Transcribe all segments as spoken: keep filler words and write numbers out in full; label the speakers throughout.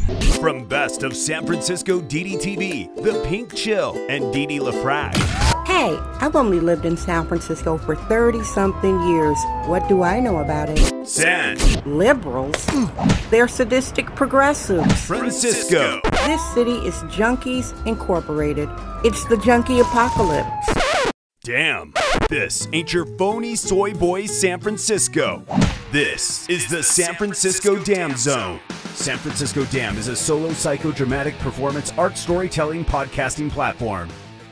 Speaker 1: From Best of San Francisco D D T V, The Pink Chill, and Didi LaFrac.
Speaker 2: Hey, I've only lived in San Francisco for thirty-something years. What do I know about it?
Speaker 1: San
Speaker 2: Liberals? They're sadistic progressives.
Speaker 1: Francisco.
Speaker 2: This city is Junkies Incorporated. It's the junkie apocalypse.
Speaker 1: Damn, this ain't your phony soy boy San Francisco. This is the San Francisco Dam Zone. San Francisco Dam is a solo psychodramatic performance art storytelling podcasting platform.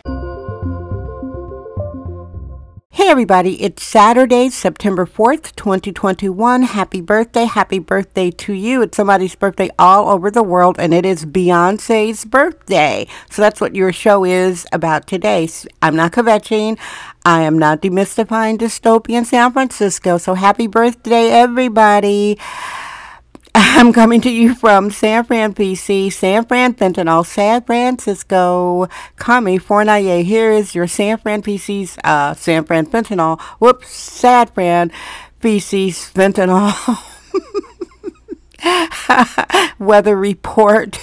Speaker 2: Hey everybody, it's Saturday, September fourth, twenty twenty-one. Happy birthday, happy birthday to you. It's somebody's birthday all over the world, and it is Beyonce's birthday. So that's what your show is about today. I'm not kvetching. I am not demystifying dystopian San Francisco. So happy birthday, everybody. I'm coming to you from San Fran, P C, San Fran, Fentanyl, San Francisco, California. Here is your San Fran, P C's, uh, San Fran, Fentanyl, whoops, Sad Fran, P C's, Fentanyl, weather report.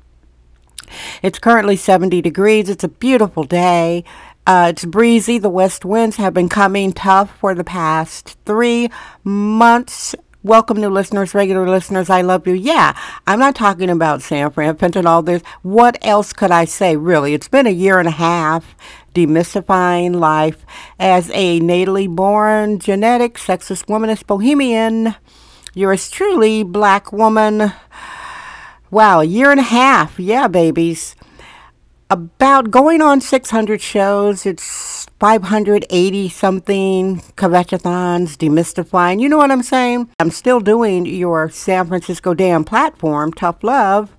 Speaker 2: It's currently seventy degrees. It's a beautiful day. Uh, it's breezy. The west winds have been coming tough for the past three months. Welcome, new listeners, regular listeners. I love you. Yeah, I'm not talking about San Fran, Fentanyl. There's, what else could I say, really? It's been a year and a half demystifying life as a natally born, genetic, sexist, womanist bohemian. Yours truly, black woman. Wow, a year and a half. Yeah, babies. About going on six hundred shows. It's five hundred eighty something kvetchathons, demystifying. You know what I'm saying? I'm still doing your San Francisco Dam platform, Tough Love.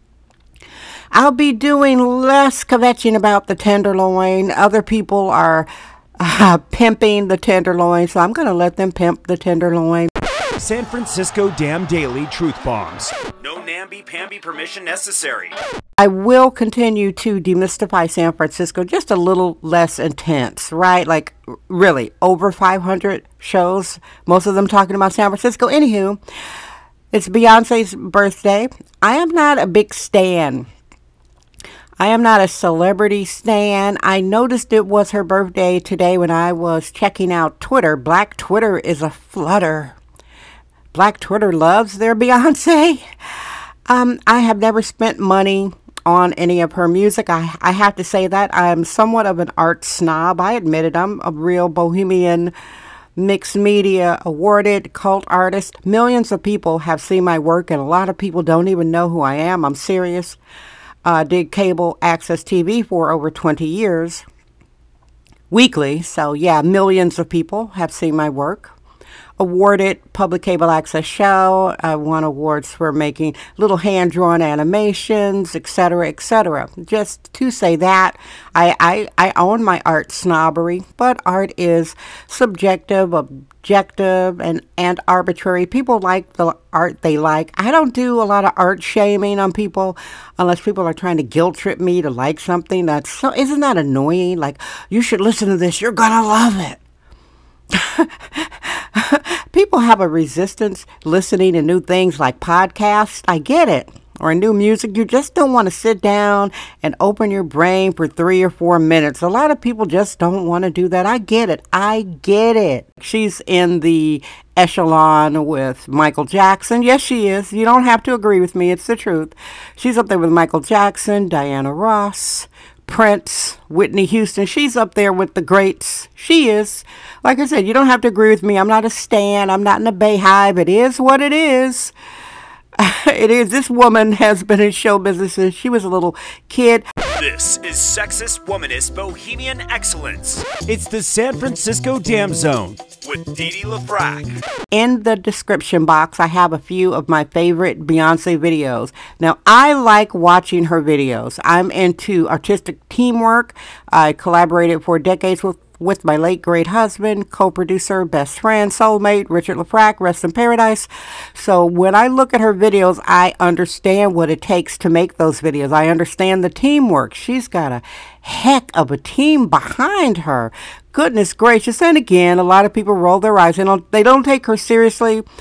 Speaker 2: I'll be doing less kvetching about the Tenderloin. Other people are uh, pimping the Tenderloin, so I'm going to let them pimp the Tenderloin.
Speaker 1: San Francisco Dam Daily Truth Bombs. No namby-pamby permission necessary.
Speaker 2: I will continue to demystify San Francisco, just a little less intense, right? Like, really, over five hundred shows, most of them talking about San Francisco. Anywho, it's Beyonce's birthday. I am not a big stan. I am not a celebrity stan. I noticed it was her birthday today when I was checking out Twitter. Black Twitter is a flutter. Black Twitter loves their Beyonce. Um, I have never spent money on any of her music. I, I have to say that. I'm somewhat of an art snob. I admit it. I'm a real bohemian, mixed media, awarded cult artist. Millions of people have seen my work, and a lot of people don't even know who I am. I'm serious. I uh, did cable access T V for over twenty years, weekly. So, yeah, millions of people have seen my work. Awarded public cable access show. I won awards for making little hand-drawn animations, et cetera, et cetera. Just to say that, I, I, I own my art snobbery, but art is subjective, objective, and, and arbitrary. People like the art they like. I don't do a lot of art shaming on people unless people are trying to guilt trip me to like something. That's so, isn't that annoying? Like, you should listen to this. You're gonna love it. People have a resistance listening to new things like podcasts. I get it. Or new music. You just don't want to sit down and open your brain for three or four minutes. A lot of people just don't want to do that. I get it. I get it. She's in the echelon with Michael Jackson. Yes, she is. You don't have to agree with me. It's the truth. She's up there with Michael Jackson, Diana Ross, Prince, Whitney Houston. She's up there with the greats. She is. Like I said, you don't have to agree with me. I'm not a stan. I'm not in a Bayhive. It is what it is. It is. This woman has been in show business since she was a little kid.
Speaker 1: This is sexist, womanist, bohemian excellence. It's the San Francisco Dam Zone with Didi LaFrac.
Speaker 2: In the description box, I have a few of my favorite Beyonce videos. Now, I like watching her videos. I'm into artistic teamwork. I collaborated for decades with with my late great husband, co-producer, best friend, soulmate, Richard LaFrac, rest in paradise. So when I look at her videos, I understand what it takes to make those videos. I understand the teamwork. She's got a heck of a team behind her. Goodness gracious. And again, a lot of people roll their eyes and they don't take her seriously.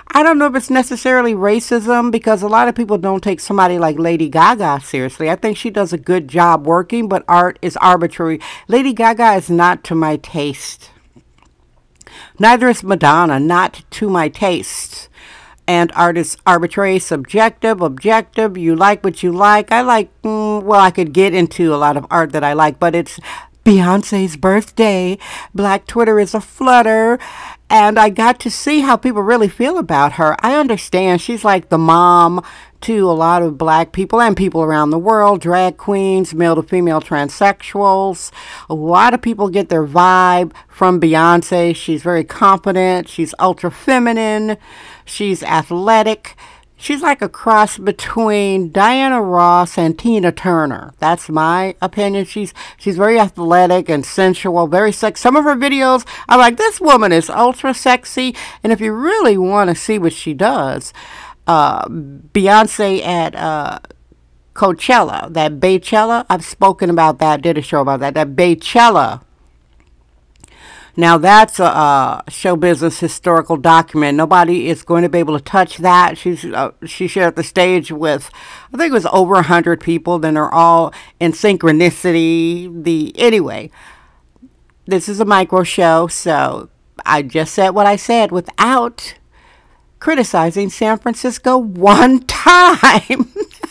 Speaker 2: I don't know if it's necessarily racism because a lot of people don't take somebody like Lady Gaga seriously. I think she does a good job working, but art is arbitrary. Lady Gaga is not to my taste. Neither is Madonna, not to my taste. And art is arbitrary, subjective, objective. You like what you like. I like, mm, well, I could get into a lot of art that I like, but it's Beyonce's birthday. Black Twitter is a flutter. And I got to see how people really feel about her. I understand she's like the mom to a lot of black people and people around the world, drag queens, male to female transsexuals. A lot of people get their vibe from Beyonce. She's very confident. She's ultra feminine. She's athletic. She's like a cross between Diana Ross and Tina Turner. That's my opinion. She's she's very athletic and sensual, very sexy. Some of her videos, I'm like, this woman is ultra sexy. And if you really want to see what she does, uh, Beyonce at uh, Coachella, that Baychella, I've spoken about that, did a show about that, that Baychella. Now, that's a uh, show business historical document. Nobody is going to be able to touch that. She's uh, she shared the stage with, I think it was over one hundred people. Then they're all in synchronicity. The Anyway, this is a micro show, so I just said what I said without criticizing San Francisco one time.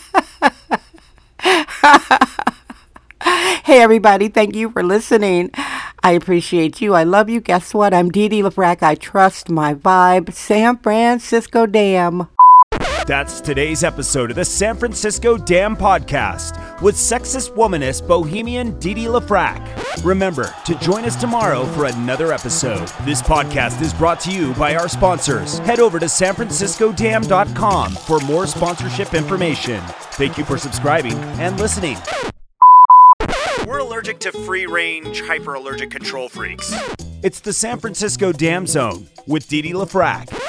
Speaker 2: Hey, everybody. Thank you for listening. I appreciate you. I love you. Guess what? I'm Dee Dee LaFrac. I trust my vibe. San Francisco Damn.
Speaker 1: That's today's episode of the San Francisco Damn Podcast with sexist womanist bohemian Dee Dee LaFrac. Remember to join us tomorrow for another episode. This podcast is brought to you by our sponsors. Head over to san francisco dam dot com for more sponsorship information. Thank you for subscribing and listening. We're allergic to free-range, hyper-allergic control freaks. It's the San Francisco Damn Zone with Dee Dee LaFrac.